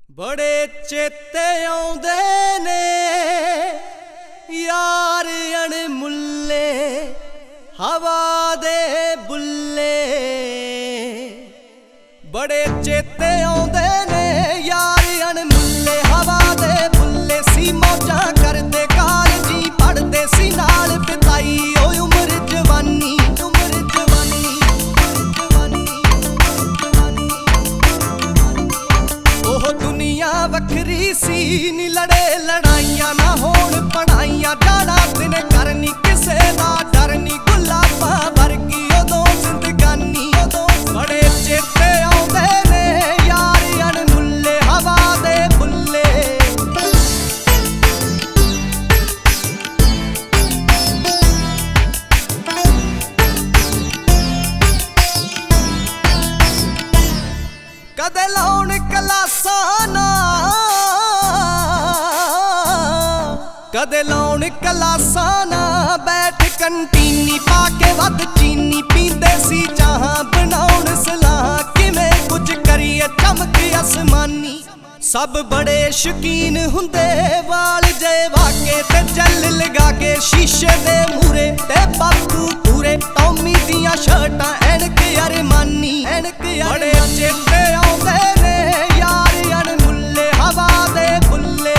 बड़े चेते आउंदे ने यार अणमुल्ले हवा दे बुल्ले। बड़े चेते आउंदे ने यार अणमुल्ले हवा दे बुल्ले। सी मौजां करदे कालजी पढ़दे सी नाल बिताई ओ उम्र जवानी उम्र जवानी ओह दुनिया वखरी सी नी लड़े लड़ाइयां ना होण पढ़ाइयां। जाना दिन करनी किसे दा डर नी गुलाबां वर्गी उदों जिंदगानी। बड़े चेते आउंदे ने यार अणमुल्ले हवा दे बुल्ले। कदे लाउण कलासां ना कदे लाउण कलासां ना बैठ कंटीनी पाके वध चीनी पींदे सी चाहां बनाउण सलाह किवें कुछ करिए चमक आसमानी। सब बड़े शकीन हुंदे वाल जे वाके ते जल लगा के शीशे दे मूरे ते बापू पूरे टॉमी दियां शर्टां ऐनक अरमानी। बड़े चेते आउंदे ने यार अणमुल्ले हवा दे बुल्ले।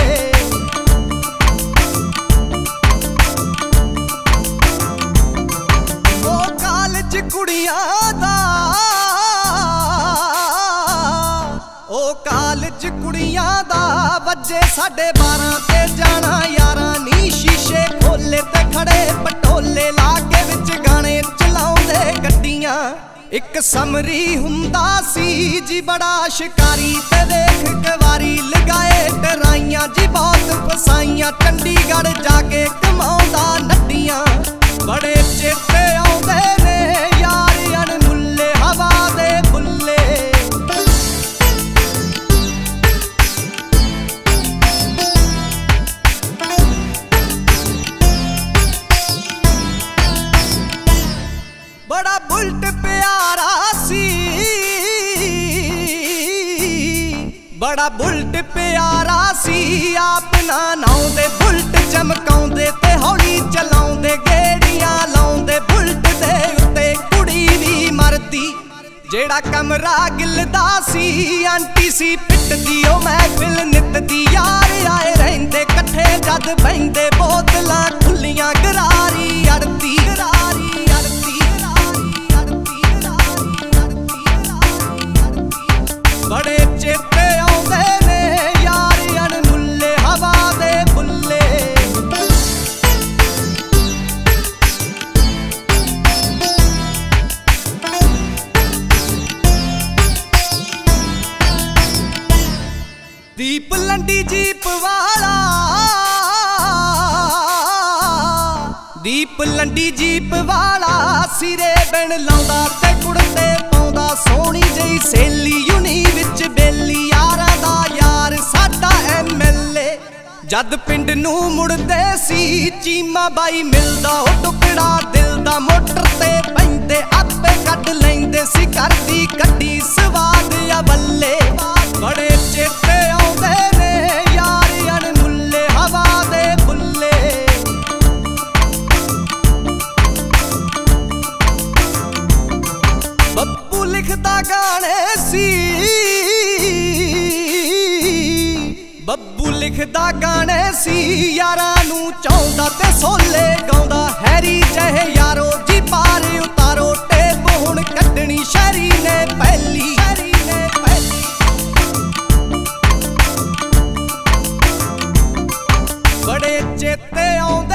ओ कालज कुड़ियां दा ओ कालज कुड़ियां दा वजे 12:30 ते जाना यारां नी। शीशे खोले ते खड़े पटोले लागे विच गाने चलाउंदे गड्डियां। एक समरी हुंदा सी जी बड़ा शिकारी ते देख कवारी लगाए डराइयां जी बहुत फसाइयां। चंडीगढ़ जाके कमाउंदा नड्डियां। बड़े चेते आउंदे ने यार अणमुल्ले हवा दे बुल्ले। बड़ा बुलट प्यारा सी बड़ा बुलट प्यारा सी अपना नाउंदे बुलट चमकाउंदे ते हौली चलाउंदे गेड़ियां लाउंदे। बुलट दे उत्ते कुड़ी भी मरदी जेड़ा कमरा गिलदा सी आंटी सी पिटदी ओ महफिल नित दी। यार आए रहिंदे कट्ठे जद बहिंदे बोतलां खुल्लियां गरारी अड़दी गरारी अड़दी। बड़े चेते आउंदे ने यार अणमुल्ले हवा दे बुल्ले। दीप लंडी जीप वाला दीप लंडी जीप वाला सिरे बिन लाउंदा ते कुड़ते पाउंदा। सोहनी जई सहेली यूनी विच बेली यारां दा यार साडा MLA। जद पिंड नूं मुड़दे सी चीमा बाई मिलदा ओ टुकड़ा दिल दा। मोटर ते पैंदे आपे कढ लैंदे सी करदी कड्डी स्वाद आ बल्ले। बड़े चेते आउंदे ने यार अणमुल्ले हवा दे बुल्ले। बप्पू लिखदा गाने सी बब्बू लिखदा गाने सी यारां नूं चाहुंदा ते सोले गाउंदा। हैरी जहे यारो जी पार उतारो टेप हुण कड्डणी शहरी ने पहली। बड़े चेते आउंदे